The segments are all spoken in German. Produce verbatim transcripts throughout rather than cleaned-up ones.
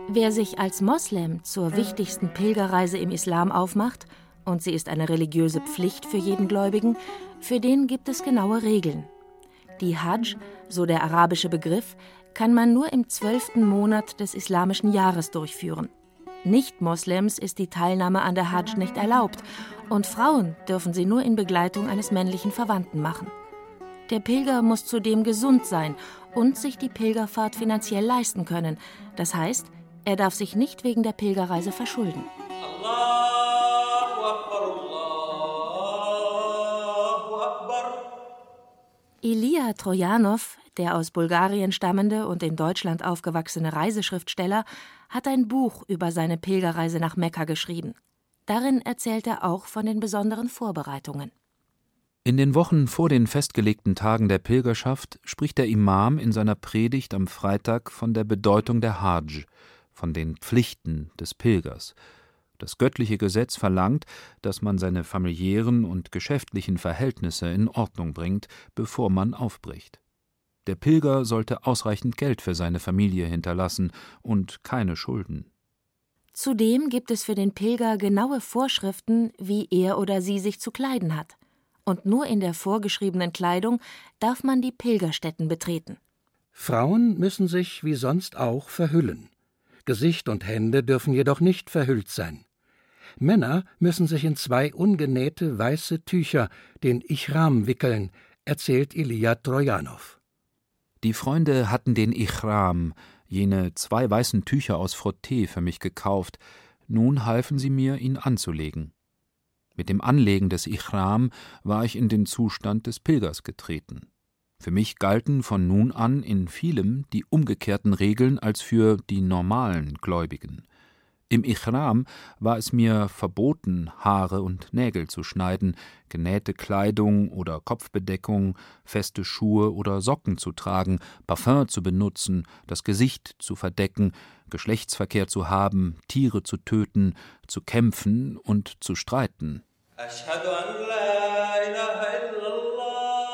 Wer sich als Moslem zur wichtigsten Pilgerreise im Islam aufmacht, und sie ist eine religiöse Pflicht für jeden Gläubigen, für den gibt es genaue Regeln. Die Hajj, so der arabische Begriff, kann man nur im zwölften Monat des islamischen Jahres durchführen. Nicht-Moslems ist die Teilnahme an der Hajj nicht erlaubt und Frauen dürfen sie nur in Begleitung eines männlichen Verwandten machen. Der Pilger muss zudem gesund sein und sich die Pilgerfahrt finanziell leisten können. Das heißt, er darf sich nicht wegen der Pilgerreise verschulden. Allahu Akbar, Allahu Akbar. Ilija Trojanow, der aus Bulgarien stammende und in Deutschland aufgewachsene Reiseschriftsteller, hat ein Buch über seine Pilgerreise nach Mekka geschrieben. Darin erzählt er auch von den besonderen Vorbereitungen. In den Wochen vor den festgelegten Tagen der Pilgerschaft spricht der Imam in seiner Predigt am Freitag von der Bedeutung der Hajj, von den Pflichten des Pilgers. Das göttliche Gesetz verlangt, dass man seine familiären und geschäftlichen Verhältnisse in Ordnung bringt, bevor man aufbricht. Der Pilger sollte ausreichend Geld für seine Familie hinterlassen und keine Schulden. Zudem gibt es für den Pilger genaue Vorschriften, wie er oder sie sich zu kleiden hat. Und nur in der vorgeschriebenen Kleidung darf man die Pilgerstätten betreten. Frauen müssen sich wie sonst auch verhüllen. Gesicht und Hände dürfen jedoch nicht verhüllt sein. Männer müssen sich in zwei ungenähte weiße Tücher, den Ihram, wickeln, erzählt Ilija Trojanow. Die Freunde hatten den Ihram, jene zwei weißen Tücher aus Frottee, für mich gekauft. Nun halfen sie mir, ihn anzulegen. Mit dem Anlegen des Ihram war ich in den Zustand des Pilgers getreten. Für mich galten von nun an in vielem die umgekehrten Regeln als für die normalen Gläubigen. Im Ihram war es mir verboten, Haare und Nägel zu schneiden, genähte Kleidung oder Kopfbedeckung, feste Schuhe oder Socken zu tragen, Parfum zu benutzen, das Gesicht zu verdecken, Geschlechtsverkehr zu haben, Tiere zu töten, zu kämpfen und zu streiten. Ashhadu an la ilaha illallah.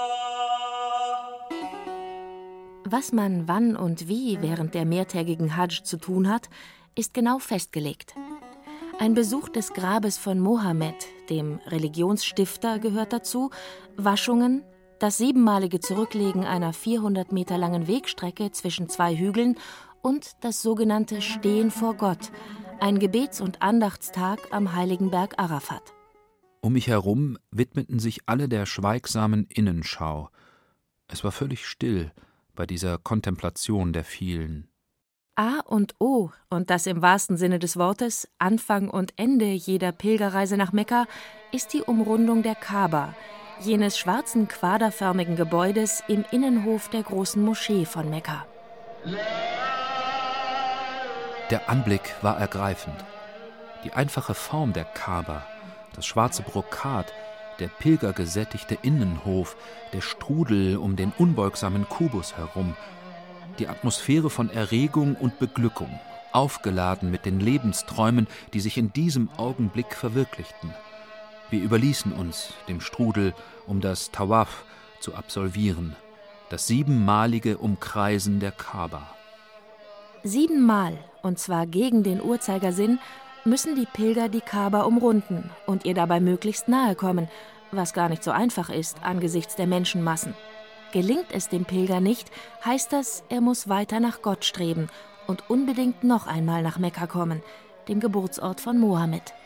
Was man wann und wie während der mehrtägigen Hajj zu tun hat, ist genau festgelegt. Ein Besuch des Grabes von Mohammed, dem Religionsstifter, gehört dazu, Waschungen, das siebenmalige Zurücklegen einer vierhundert Meter langen Wegstrecke zwischen zwei Hügeln und das sogenannte Stehen vor Gott, ein Gebets- und Andachtstag am heiligen Berg Arafat. Um mich herum widmeten sich alle der schweigsamen Innenschau. Es war völlig still bei dieser Kontemplation der vielen. A und O, und das im wahrsten Sinne des Wortes, Anfang und Ende jeder Pilgerreise nach Mekka, ist die Umrundung der Kaaba, jenes schwarzen quaderförmigen Gebäudes im Innenhof der großen Moschee von Mekka. Der Anblick war ergreifend. Die einfache Form der Kaaba, das schwarze Brokat, der pilgergesättigte Innenhof, der Strudel um den unbeugsamen Kubus herum, die Atmosphäre von Erregung und Beglückung, aufgeladen mit den Lebensträumen, die sich in diesem Augenblick verwirklichten. Wir überließen uns dem Strudel, um das Tawaf zu absolvieren, das siebenmalige Umkreisen der Kaaba. Siebenmal, und zwar gegen den Uhrzeigersinn, müssen die Pilger die Kaaba umrunden und ihr dabei möglichst nahe kommen, was gar nicht so einfach ist angesichts der Menschenmassen. Gelingt es dem Pilger nicht, heißt das, er muss weiter nach Gott streben und unbedingt noch einmal nach Mekka kommen, dem Geburtsort von Mohammed.